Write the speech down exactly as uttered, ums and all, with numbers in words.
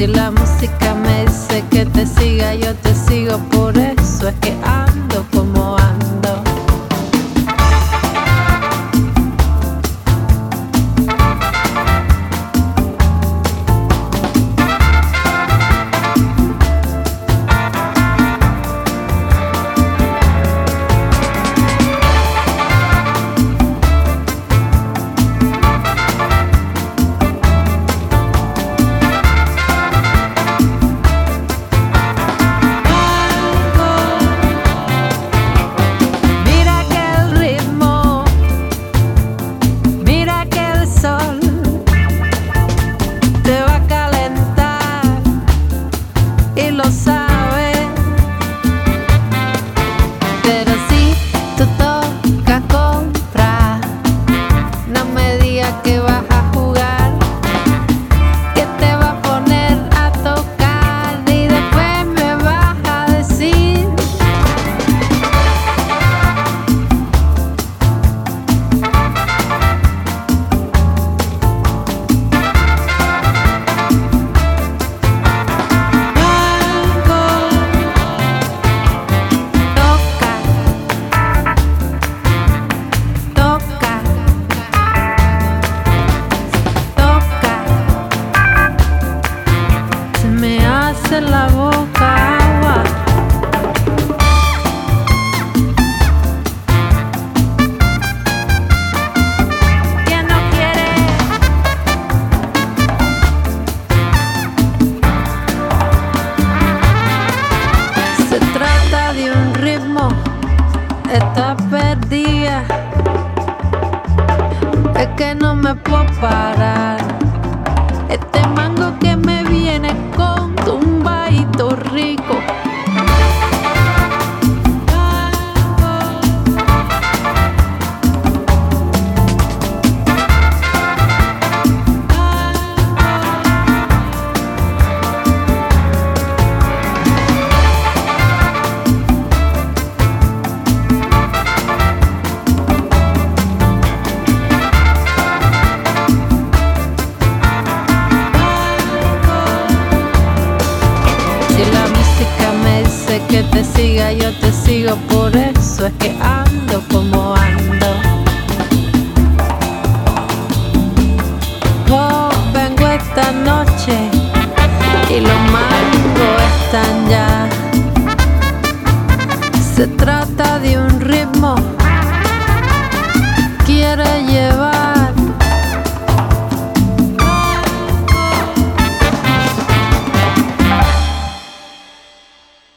Si la música me dice que te siga, yo te sigo, por eso es que ando como ando. Lo sabes, pero si tú tocas comprar, no me digas que vas a jugar, que te vas a poner a tocar y después me vas a decir en la boca agua. ¿Quién no quiere? Se trata de un ritmo, está perdida, es que no me puedo parar. Este mango que me viene con tumbadito rico. Que te siga, yo te sigo, por eso es que ando como ando. Oh, vengo esta noche y los mangos están